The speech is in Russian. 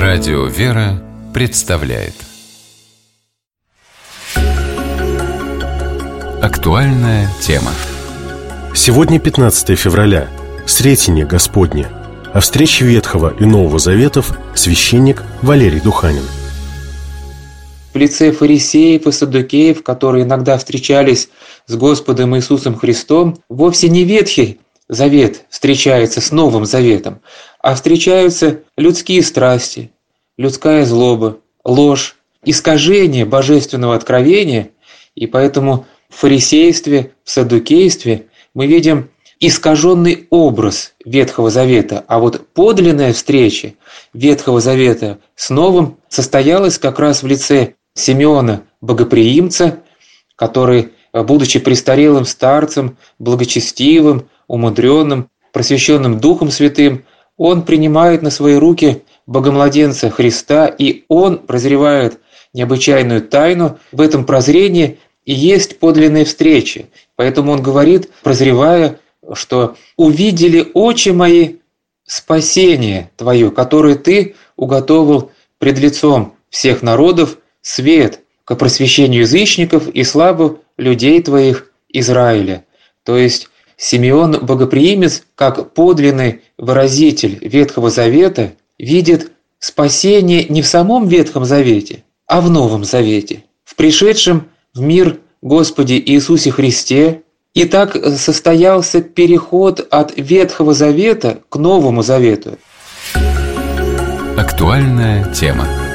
Радио «Вера» представляет актуальная тема. Сегодня 15 февраля, Сретение Господне. О встрече Ветхого и Нового Заветов священник Валерий Духанин. В лице фарисеев и саддукеев, которые иногда встречались с Господом Иисусом Христом, вовсе не Ветхий Завет встречается с Новым Заветом, а встречаются людские страсти, людская злоба, ложь, искажение божественного откровения, и поэтому в фарисействе, в саддукействе мы видим искаженный образ Ветхого Завета, а вот подлинная встреча Ветхого Завета с Новым состоялась как раз в лице Симеона Богоприимца, который, будучи престарелым старцем, благочестивым, умудренным, просвещенным Духом Святым, он принимает на свои руки Богомладенца Христа, и он прозревает необычайную тайну. В этом прозрении и есть подлинная встреча. Поэтому он говорит, прозревая, что «увидели очи мои спасение Твое, которое Ты уготовил пред лицом всех народов, свет ко просвещению язычников и славу людей Твоих Израиля». То есть Симеон Богоприимец, как подлинный выразитель Ветхого Завета, видит спасение не в самом Ветхом Завете, а в Новом Завете, в пришедшем в мир Господе Иисусе Христе. И так состоялся переход от Ветхого Завета к Новому Завету. Актуальная тема.